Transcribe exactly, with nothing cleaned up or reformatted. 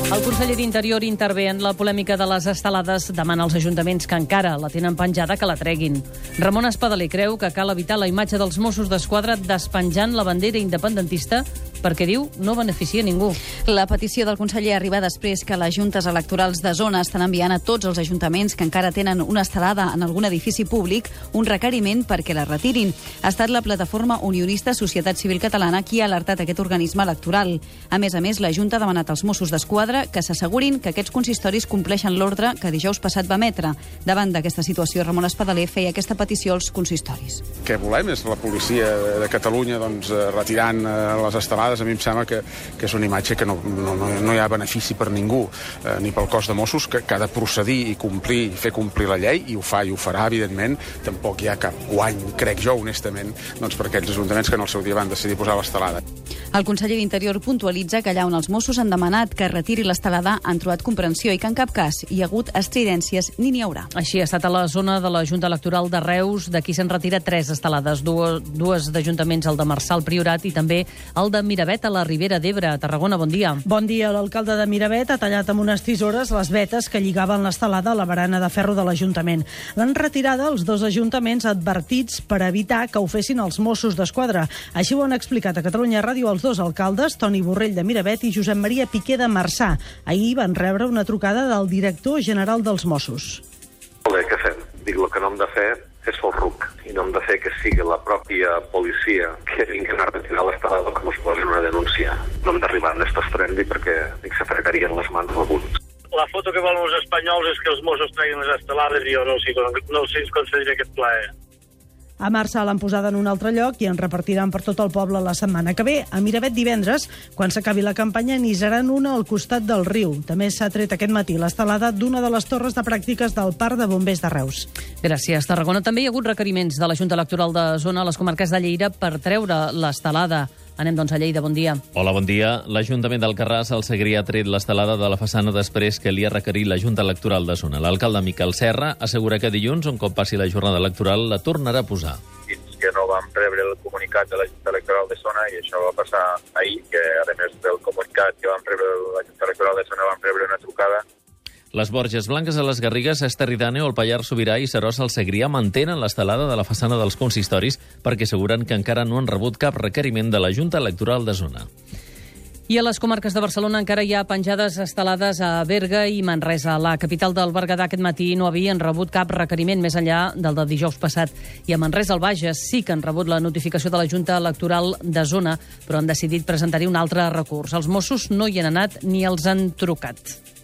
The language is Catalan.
El conseller d'Interior intervé en la polèmica de les estelades, demana als ajuntaments que encara la tenen penjada que la treguin. Ramon Espadaler creu que cal evitar la imatge dels Mossos d'Esquadra despenjant la bandera independentista perquè, diu, no beneficia ningú. La petició del conseller arriba després que les juntes electorals de zona estan enviant a tots els ajuntaments que encara tenen una estelada en algun edifici públic un requeriment perquè la retirin. Ha estat la plataforma unionista Societat Civil Catalana qui ha alertat aquest organisme electoral. A més a més, la Junta ha demanat als Mossos d'Esquadra que s'assegurin que aquests consistoris compleixen l'ordre que dijous passat va emetre. Davant d'aquesta situació, Ramon Espadaler feia aquesta petició als consistoris. Què volem és la policia de Catalunya doncs, retirant les estelades. A mi em sembla que, que és una imatge que no, no, no hi ha benefici per ningú, eh, ni pel cos de Mossos, que, que ha de procedir i complir, i fer complir la llei, i ho fa i ho farà, evidentment. Tampoc hi ha cap guany, crec jo, honestament, doncs, per aquells ajuntaments que en el seu dia van decidir posar l'estelada. El conseller d'Interior puntualitza que allà on els Mossos han demanat que retiri l'estelada han trobat comprensió i que en cap cas hi ha hagut estridències ni n'hi haurà. Així ha estat a la zona de la Junta Electoral de Reus, d'aquí se'n retira tres estelades, dues, dues d'ajuntaments, el de Marçà, el Priorat, i també el de Miravet, a la Ribera d'Ebre. A Tarragona, bon dia. Bon dia. L'alcalde de Miravet ha tallat amb unes tisores les vetes que lligaven l'estelada a la barana de ferro de l'Ajuntament. L'han retirada els dos ajuntaments advertits per evitar que ho fessin els Mossos d'Esquadra. Així ho han explicat a Catalunya Ràdio els dos alcaldes, Toni Borrell de Miravet i Josep Maria Piqué de Marçà. Ahir van rebre una trucada del director general dels Mossos. Molt bé, què fem? Dic, el que no hem de fer és fer el ruc, i no hem de fer que sigui la pròpia policia que vinguin a retirar l'estelada que ens posin una denúncia. No hem d'arribar en aquest estrendi perquè dic, se fregarien les mans alguns. La foto que volen els espanyols és que els Mossos treguin les estelades i jo no els, no els concediré aquest plaer. A Marçà l'han posada en un altre lloc i en repartiran per tot el poble la setmana que ve. A Miravet divendres, quan s'acabi la campanya, n'hi seran una al costat del riu. També s'ha tret aquest matí l'estelada d'una de les torres de pràctiques del Parc de Bombers de Reus. Gràcies, Tarragona. També hi ha hagut requeriments de la Junta Electoral de Zona a les comarques de Lleida per treure l'estelada. Anem, doncs, a Lleida. Bon dia. Hola, bon dia. L'Ajuntament d'Alcarràs, al Segrià, ha tret l'estelada de la façana després que li ha requerit la Junta Electoral de Zona. L'alcalde Miquel Serra assegura que dilluns, un cop passi la jornada electoral, la tornarà a posar. Fins que no vam rebre el comunicat de la Junta Electoral de Zona, i això va passar ahir, que a més del comunicat que vam rebre la Junta Electoral de Zona vam rebre una trucada. Les Borges Blanques a les Garrigues, Esterri-d'Àneu, el Pallars Sobirà i Seròs al Segrià mantenen l'estelada de la façana dels consistoris perquè asseguren que encara no han rebut cap requeriment de la Junta Electoral de Zona. I a les comarques de Barcelona encara hi ha penjades estelades a Berga i Manresa. La capital del Berguedà aquest matí no havien rebut cap requeriment més enllà del de dijous passat. I a Manresa, al Bages, sí que han rebut la notificació de la Junta Electoral de Zona, però han decidit presentar-hi un altre recurs. Els Mossos no hi han anat ni els han trucat.